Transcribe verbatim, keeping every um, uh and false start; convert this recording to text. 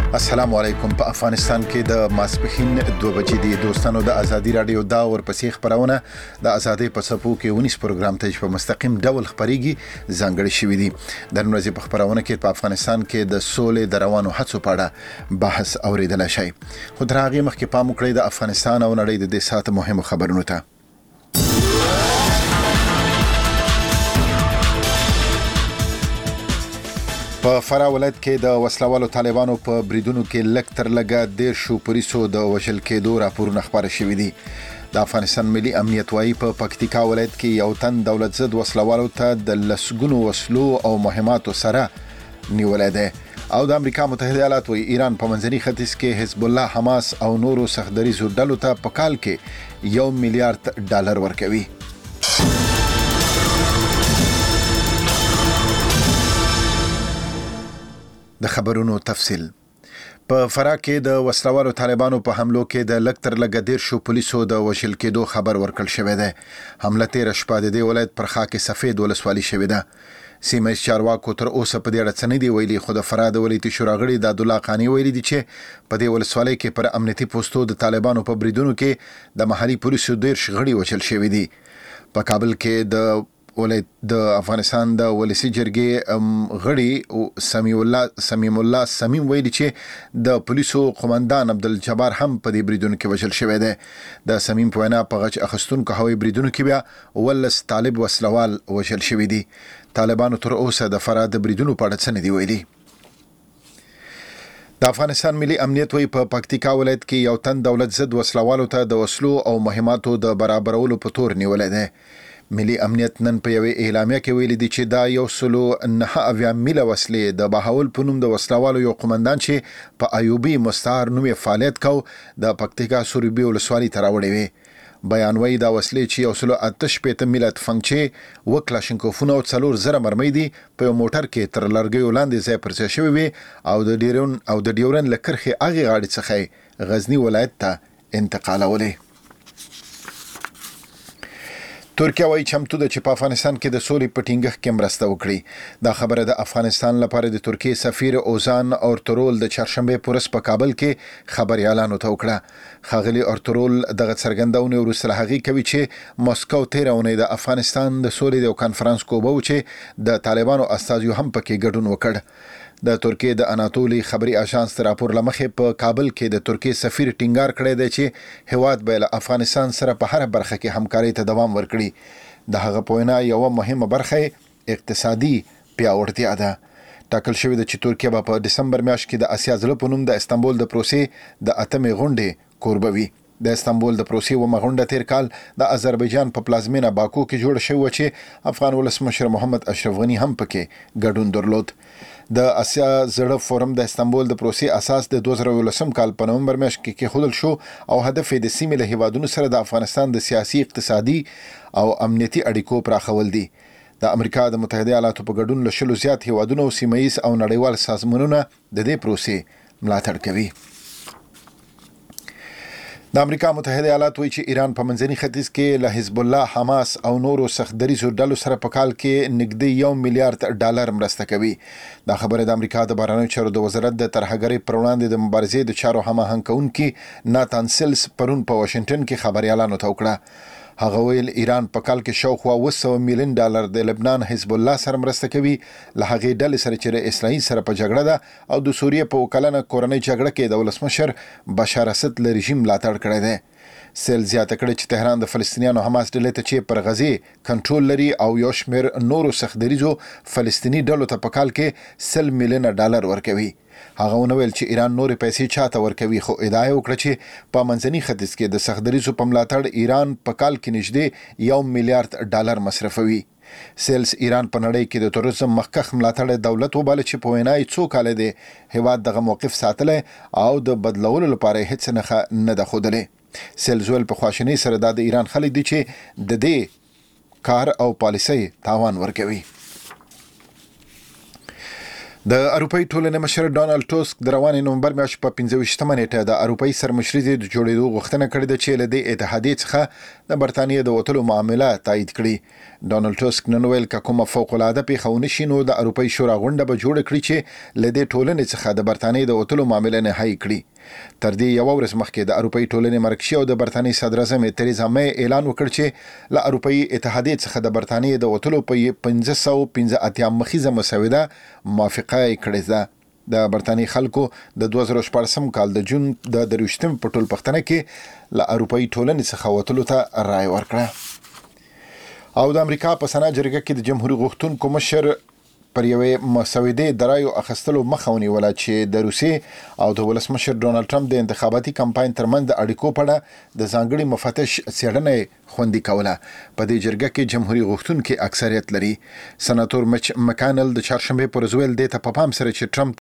السلام علیکم. په افغانستان کې د ماسپښین دوه بجې د دوستانو د ازادي رادیو دا ورپسې خبرونه د ازادي په څپو کې ونیس پروګرام ته په مستقیم ډول خبريږي ځانګړي شوې دي. د نن ورځې په خبرونه کې په افغانستان کې د سولې د روانو هڅو په اړه بحث اوریدل شي. خو تر هغه مخکې پام وکړئ د افغانستان او نړۍ د دې ساعت مهمو خبرونو ته. په فراه ولایت کې د وسلوالو طالبانو په بریدونو کې لک تر لګه ډیر شو پولیسو د وژل کېدو راپورونه خبره شوې دي. د افغانستان ملي امنیت وايي په پکتیکا ولایت کې یو تن دولت ضد وسلوالو ته د لسګونو وسلو او مهماتو سره نیولای دی. او د امریکا متحده ایالات وايي ایران په منځني ختیځ کې حزب الله، حماس او نورو سختدریزو ډلو ته په کال کې یو میلیارډ ډالر ورکوي. د خبرونو تفصیل. په فراه کې د وسلوالو طالبانو په حملو کې د لک تر لګه ډیر شو پولیسو د وژل کېدو خبر ورکړل شوی دی. حمله تیر شپه د دې ولایت پر خاک سفید ولسوالي شوې ده. سیمه چارواکو تر اوسه په دې اړه څه نه دی ویلي، خو د فراه د ولایتي شورا غړي د عبدالله قانی ویلي دي چې په دې ولسوالۍ کې پر امنیتي پوسټو د طالبانو په بریدونو کې د محلي پولیسو ډیر شغړي وژل شوی دي. په کابل کې د ولایت د افغانستان د ولسی جرګې غړي سمیم الله سمیم الله سمیم ویلي چې د پولیسو قومندان عبدالجبار هم په دې بریدونو کې وژل شوی دی. د سمیم په وینا په غچ اخستونکو هوایي بریدونو کې بیا ولس طالب وسلوال وژل شوی دي. طالبانو تر اوسه د فراه د بریدونو په اړه څه نه دی ویلي. د افغانستان ملي امنیت وايي په پکتیکا ولایت کې یو تن دولت ضد وسلوالو ته د وسلو او مهماتو د برابرولو په تور نیولای دی. ملي امنیت نن په یوه اعلامیه کې ویلي دي چې دا یو سلو نه اویا میله وسلې د بهاول په نوم د وسلوالو یو قومندان چې په ایوبي مستعار نوم فعالیت کو د پکتیکا سوربي ولسوالۍ ته راوړې وي. بیان وايي دا وسلې چې یو سلو آتش پېته میله تفنګچې و کلاشینکوفونه او څلور زره مرمۍ دي په یو موټر کې تر لرګیو لاندې ځای پر ځای شوي وي او د ډیرون او د ډیورن له کرښې هغې غاړې څخه غزني ولایت ته انتقالولې. ترکیه وايي چمتو ده چې په افغانستان کې د سولې په ټینګښت کې مرسته وکړي. دا خبره د افغانستان لپاره د ترکیه سفیر اوزان اورترول د چهارشنبه په ورځ په کابل کې خبري اعلان وکړه. ښاغلي اورترول دغه څرګندونه وروسته هغه کوي چې مسکو تیر اونۍ د افغانستان د سولې د کانفرنس کوبو چې د طالبانو استازیو هم پکې ګډون وکړ. د ترکیه د اناتولي خبري اژانس راپور لمخې په کابل کې د ترکیه سفیر ټینګار کړی دی چې هواد به له افغانستان سره په هر برخه کې همکاري ته دوام ورکړي. د هغه په وینا یو مهمه برخه اقتصادي پیاوړتیا ده. ټاکل شوی دی چې ترکیه به په دسمبر میاشت کې د اسیا زړه په نوم د استانبول د پروسې د اتمې غونډې کوربه وي. د استانبول د پروسې و مغونډه تیر کال د آذربایجان په پلازمینه باکو کې جوړ شوی چې افغان ولسمشر محمد اشرف غنی هم پکې ګډون درلود. د اسیا زړه فورم د استانبول د پروسې اساس د دوه زره ولسم کال په نومبر میاشت کې کېښودل شو او هدف یې د سیمې له هیوادونو سره د افغانستان د سیاسي، اقتصادي او امنیتي اړیکو پراخول دي. د امریکا د متحده ایالاتو په ګډون له شلو زیات هیوادونو سیمه‌ییز او نړیوال سازمانونه د دې پروسې ملاتړ کوي. د امریکا متحده ایالات وایي چې ایران په منځني ختیځ کې له حزب الله، حماس او نورو سختدریزو ډلو سره په کال کې نږدې یو میلیارډ ډالر مرسته کوي. دا خبره د امریکا د بهرنیو چارو د وزارت د ترهګرۍ پر وړاندې د مبارزې د چارو هماهنګ کوونکي ناتان سیلز پرون په واشنگټن کې خبري اعلان وکړ. هغه ویل ایران په کال کې شاوخوا اوه سوه میلیون ډالر د لبنان حزب الله سره مرسته کوي، له هغې ډلې سره چې د اسرائیل سره په جګړه ده او د سوریې په وکلنه کورنۍ جګړه کې د ولسمشر بشار اسد له رژیم ملاتړ کړی دی. سیل زیاته کړې چې تهران د فلسطینیانو حماس ډلې ته چې پر غزې کنټرول لري او یو شمېر نورو سختدریزو فلسطیني ډلو ته په کال کې سل میلیونه ډالر ورکوي. هغه ونویل چې ایران نورې پیسې چاته ورکوي، خو ادعا وکړه چې په منځني ختیځ کې د سختدریزو په ملاتړ ایران په کال کې نږدې یو میلیارډ ډالر مصرفوي. سیلز ایران په نړۍ کې د تروریزم مخکښ ملاتړ دولت وباله چې په وینا یې څو کاله دی هیواد دغه موقف ساتلی او د بدلولو لپاره هیڅ نښه نه ده ښودلې. سیلز ویل په خواشینۍ سره دا د ایران خلک دي چې د دې کار او پالیسۍ تاوان ورکوي. د اروپאי ټولنې مشر ډونالد ټوسک د روانې نومبر میاشتې په پنځه ویشتمه نیټه د اروپאי سرمشري د جوړېدو غوښتنه کړې ده چې له دې اتحادیې څخه د برتانیې د وتلو معامله تایید کړي. ډونالد ټوسک نن ویل که کومه فوق العاده پیښه ونه شي نو د اروپאי شورا غونډه به جوړه کړي چې له دې ټولنې څخه د برتانیې د وتلو معامله نهایی کړي. تر دې یو ورځ مخکې د اروپאי ټولنې مرکزي او د برتانیې صدراعظم تریزا مې اعلان وکړ چې له اروپאי اتحادیې څخه د برتانیې د وتلو په پنځه سوه پنځه اتیا مخیزه مسوده موافقه کړې ده. د برتانیې خلکو د دوه زره شپاړسم کال د جون د درویشتم په ټول پښتنه کې له اروپאי ټولنې څخه وتلو ته رائے ورکړه. او د امریکا په سنا جرګه کې د جمهوریت غوښتونکو مشر پر یوې مسودې د رایو اخیستلو مخه ونیوله چې د روسیې او د ولسمشر ډونالد ټرمپ د انتخاباتي کمپاین ترمنځ د اړیکو په اړه د ځانګړي مفتش څېړنه خوندي کوله. په دې جرګه کې جمهوریت غوښتونکي اکثریت لري. سناتور مچ مکانل د چهارشنبه پر ورځ ویل د ته په پام سره چې ټرمپ